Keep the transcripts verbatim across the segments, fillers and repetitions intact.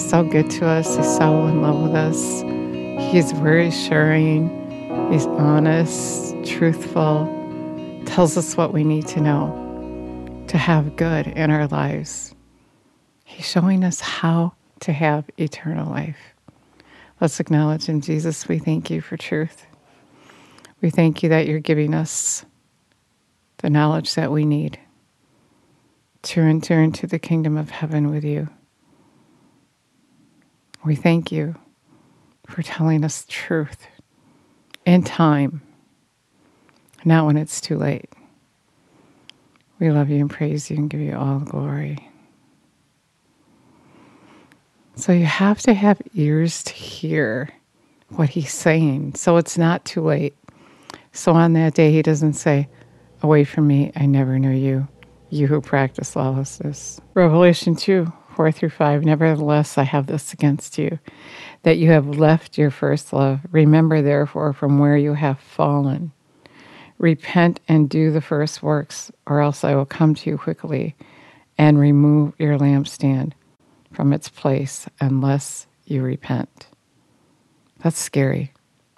so good to us. He's so in love with us. He's reassuring. He's honest, truthful, tells us what we need to know to have good in our lives. He's showing us how to have eternal life. Let's acknowledge him. Jesus, we thank you for truth. We thank you that you're giving us the knowledge that we need to enter into the kingdom of heaven with you. We thank you for telling us truth in time, not when it's too late. We love you and praise you and give you all the glory. So you have to have ears to hear what he's saying, so it's not too late. So on that day, he doesn't say, "Away from me, I never knew you, you who practice lawlessness." Revelation two, four through five, "Nevertheless, I have this against you, that you have left your first love. Remember, therefore, from where you have fallen. Repent and do the first works, or else I will come to you quickly and remove your lampstand from its place unless you repent." That's scary.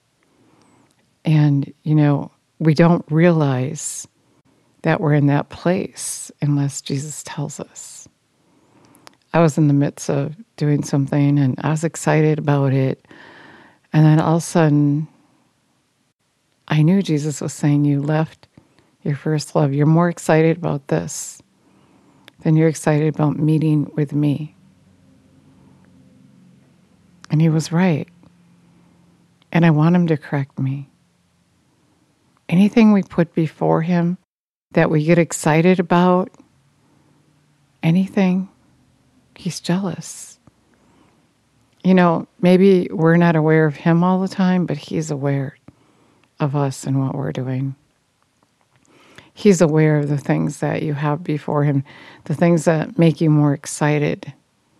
And, you know, we don't realize that we're in that place unless Jesus tells us. I was in the midst of doing something and I was excited about it. And then all of a sudden, I knew Jesus was saying, you left your first love. You're more excited about this than you're excited about meeting with me. And he was right. And I want him to correct me. Anything we put before him that we get excited about, anything, he's jealous. You know, maybe we're not aware of him all the time, but he's aware of us and what we're doing. He's aware of the things that you have before him, the things that make you more excited,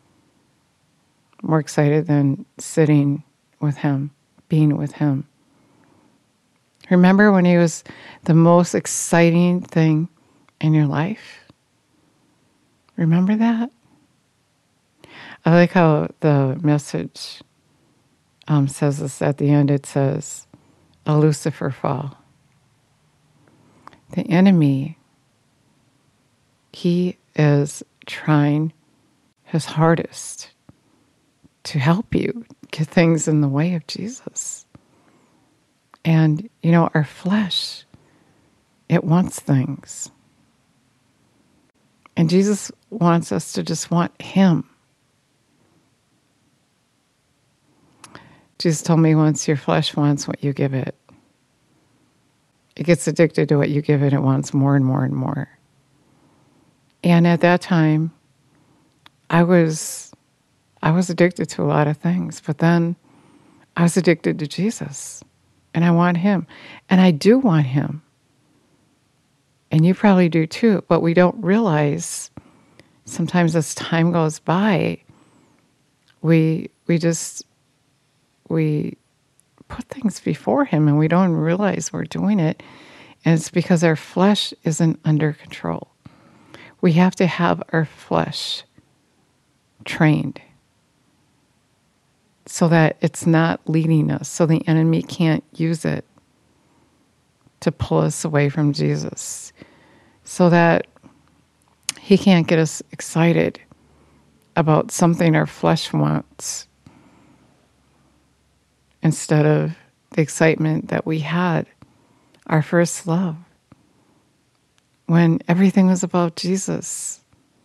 more excited than sitting with him, being with him. Remember when he was the most exciting thing in your life? Remember that? I like how the message um, says this at the end. It says, "A Lucifer fall." The enemy, he is trying his hardest to help you get things in the way of Jesus. And, you know, our flesh, it wants things. And Jesus wants us to just want him. Jesus told me once, your flesh wants what you give it. It gets addicted to what you give it. It wants more and more and more. And at that time, I was, I was addicted to a lot of things. But then I was addicted to Jesus. And I want him. And I do want him. And you probably do too. But we don't realize sometimes as time goes by, we we just, we put things before him and we don't realize we're doing it. And it's because our flesh isn't under control. We have to have our flesh trained so that it's not leading us, so the enemy can't use it to pull us away from Jesus, so that he can't get us excited about something our flesh wants instead of the excitement that we had, our first love, when everything was about Jesus.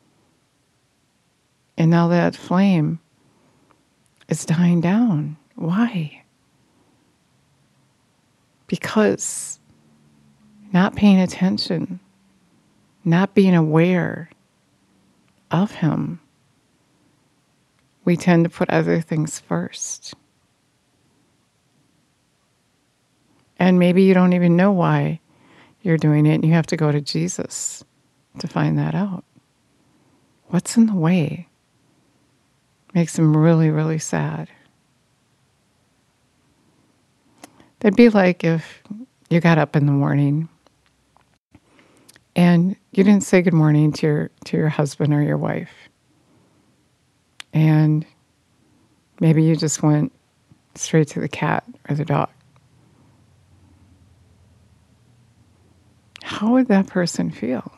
And now that flame is dying down. Why? Because not paying attention, not being aware of him, we tend to put other things first. And maybe you don't even know why you're doing it, and you have to go to Jesus to find that out. What's in the way? Makes him really, really sad. That'd be like if you got up in the morning and you didn't say good morning to your to your husband or your wife. And Maybe you just went straight to the cat or the dog. How would that person feel?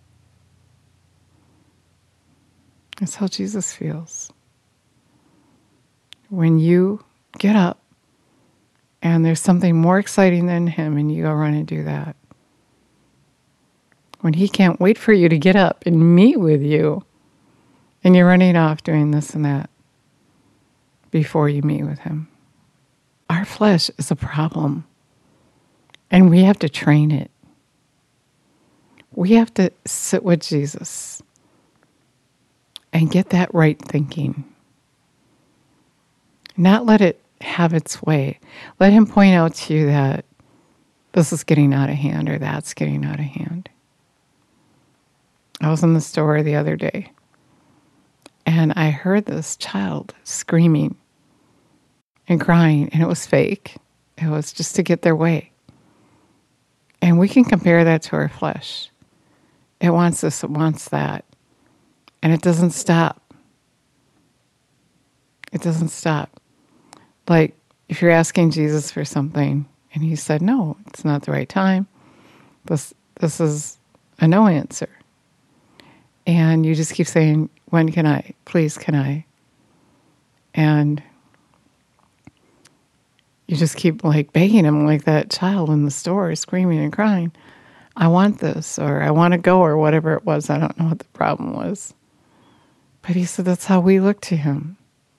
That's how Jesus feels. When you get up and there's something more exciting than him and you go run and do that. When he can't wait for you to get up and meet with you and you're running off doing this and that before you meet with him. Our flesh is a problem and we have to train it. We have to sit with Jesus and get that right thinking. Not let it have its way. Let him point out to you that this is getting out of hand or that's getting out of hand. I was in the store the other day and I heard this child screaming and crying, and it was fake. It was just to get their way. And we can compare that to our flesh. It wants this, it wants that. And it doesn't stop. It doesn't stop. Like if you're asking Jesus for something and he said, no, it's not the right time. This, this is a no answer. And you just keep saying, when can I? Please, can I? And you just keep like begging him like that child in the store screaming and crying, I want this, or I want to go, or whatever it was. I don't know what the problem was. But he said that's how we look to him.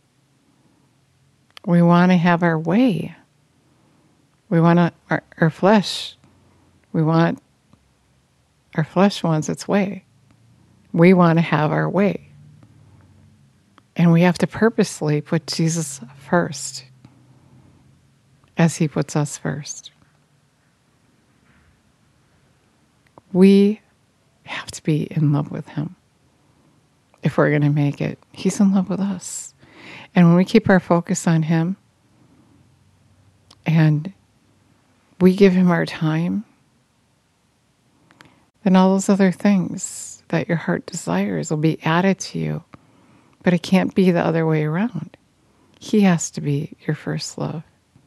We want to have our way. We want to, our, our flesh, we want, our flesh wants its way. We want to have our way. And we have to purposely put Jesus first as he puts us first. We have to be in love with him if we're going to make it. He's in love with us. And when we keep our focus on him and we give him our time, then all those other things that your heart desires will be added to you. But it can't be the other way around. He has to be your first love.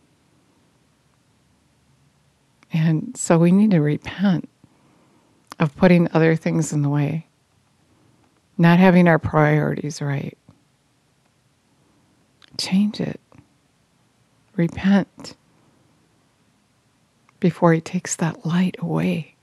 And so we need to repent of putting other things in the way, not having our priorities right. Change it. Repent before he takes that light away.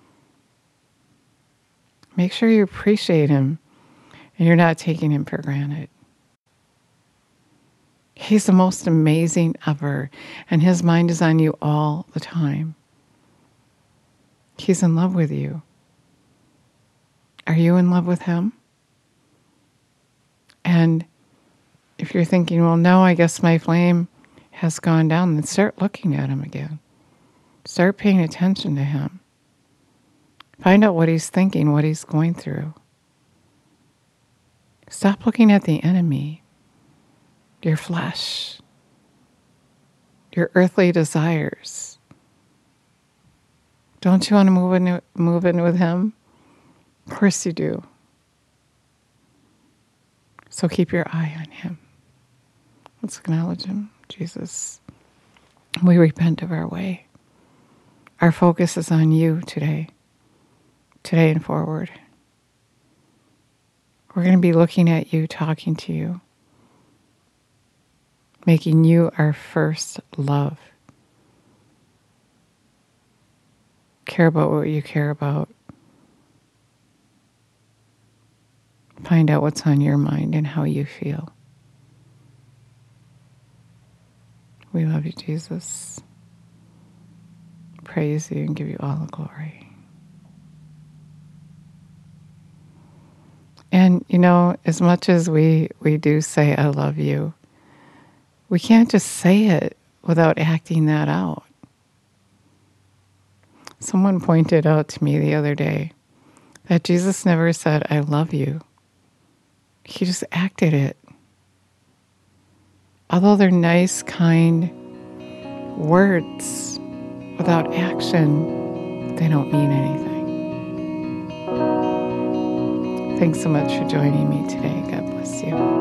Make sure you appreciate him and you're not taking him for granted. He's the most amazing ever, and his mind is on you all the time. He's in love with you. Are you in love with him? And if you're thinking, well, no, I guess my flame has gone down, then start looking at him again. Start paying attention to him. Find out what he's thinking, what he's going through. Stop looking at the enemy, your flesh, your earthly desires. Don't you want to move in, move in with him? Of course you do. So keep your eye on him. Let's acknowledge him, Jesus. We repent of our way. Our focus is on you today, today and forward. We're going to be looking at you, talking to you, making you our first love. Care about what you care about. Find out what's on your mind and how you feel. We love you, Jesus. Praise you and give you all the glory. And, you know, as much as we, we do say, I love you, we can't just say it without acting that out. Someone pointed out to me the other day that Jesus never said, I love you. He just acted it. Although they're nice, kind words, without action, they don't mean anything. Thanks so much for joining me today. God bless you.